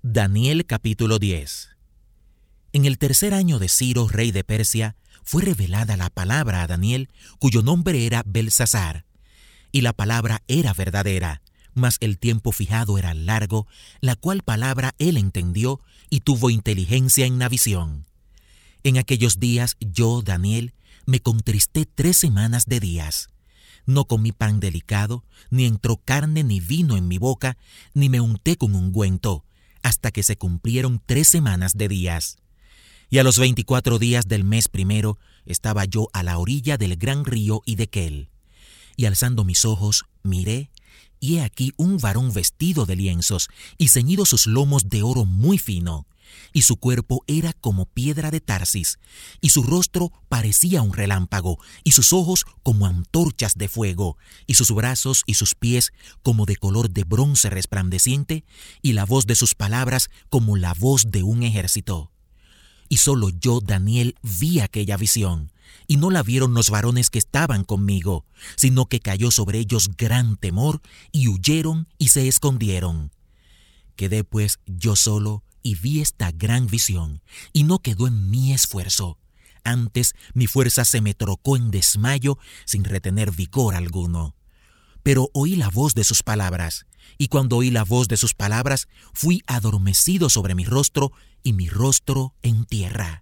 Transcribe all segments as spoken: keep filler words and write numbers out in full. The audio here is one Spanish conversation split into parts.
Daniel capítulo diez. En el tercer año de Ciro, rey de Persia, fue revelada la palabra a Daniel, cuyo nombre era Belsasar. Y la palabra era verdadera, mas el tiempo fijado era largo, la cual palabra él entendió y tuvo inteligencia en la visión. En aquellos días yo, Daniel, me contristé tres semanas de días. No comí pan delicado, ni entró carne ni vino en mi boca, ni me unté con ungüento, hasta que se cumplieron tres semanas de días. Y a los veinticuatro días del mes primero estaba yo a la orilla del gran río Hiddekel. Y alzando mis ojos, miré, y he aquí un varón vestido de lienzos, y ceñido sus lomos de oro muy fino, y su cuerpo era como piedra de Tarsis, y su rostro parecía un relámpago, y sus ojos como antorchas de fuego, y sus brazos y sus pies como de color de bronce resplandeciente, y la voz de sus palabras como la voz de un ejército. Y solo yo, Daniel, vi aquella visión, y no la vieron los varones que estaban conmigo, sino que cayó sobre ellos gran temor, y huyeron y se escondieron. Quedé pues yo solo, y vi esta gran visión, y no quedó en mí esfuerzo. Antes mi fuerza se me trocó en desmayo, sin retener vigor alguno. Pero oí la voz de sus palabras, y cuando oí la voz de sus palabras, fui adormecido sobre mi rostro, y mi rostro en tierra.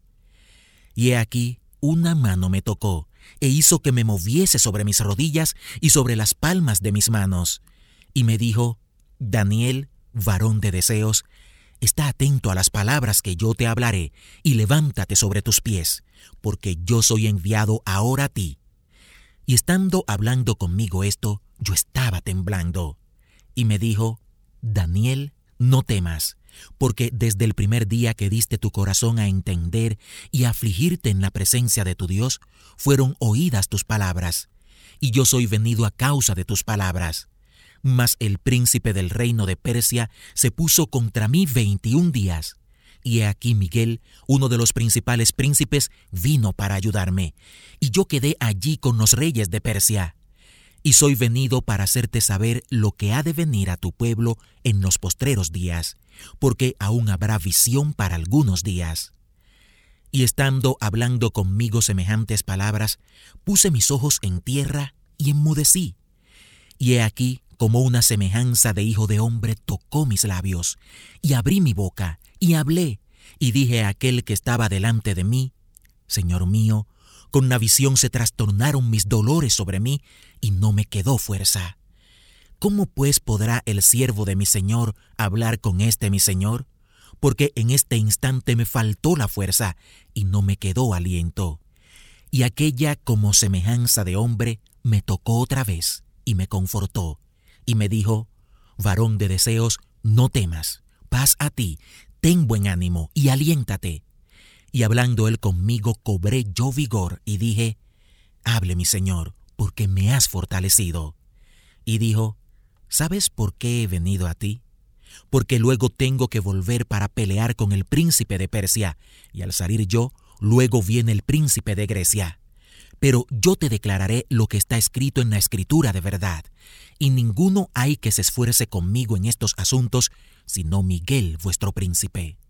Y he aquí, una mano me tocó, e hizo que me moviese sobre mis rodillas y sobre las palmas de mis manos. Y me dijo: Daniel, varón de deseos, está atento a las palabras que yo te hablaré, y levántate sobre tus pies, porque yo soy enviado ahora a ti. Y estando hablando conmigo esto, yo estaba temblando. Y me dijo: Daniel, no temas, porque desde el primer día que diste tu corazón a entender y a afligirte en la presencia de tu Dios, fueron oídas tus palabras, y yo soy venido a causa de tus palabras. Mas el príncipe del reino de Persia se puso contra mí veintiún días. Y he aquí Miguel, uno de los principales príncipes, vino para ayudarme, y yo quedé allí con los reyes de Persia. Y soy venido para hacerte saber lo que ha de venir a tu pueblo en los postreros días, porque aún habrá visión para algunos días. Y estando hablando conmigo semejantes palabras, puse mis ojos en tierra y enmudecí. Y he aquí, como una semejanza de hijo de hombre tocó mis labios, y abrí mi boca, y hablé, y dije a aquel que estaba delante de mí: Señor mío, con la visión se trastornaron mis dolores sobre mí, y no me quedó fuerza. ¿Cómo pues podrá el siervo de mi Señor hablar con este mi Señor? Porque en este instante me faltó la fuerza, y no me quedó aliento. Y aquella como semejanza de hombre me tocó otra vez, y me confortó, y me dijo: Varón de deseos, no temas, paz a ti, ten buen ánimo y aliéntate. Y hablando él conmigo, cobré yo vigor, y dije: Hable mi Señor, porque me has fortalecido. Y dijo: ¿Sabes por qué he venido a ti? Porque luego tengo que volver para pelear con el príncipe de Persia, y al salir yo, luego viene el príncipe de Grecia. Pero yo te declararé lo que está escrito en la Escritura de verdad, y ninguno hay que se esfuerce conmigo en estos asuntos, sino Miguel vuestro príncipe.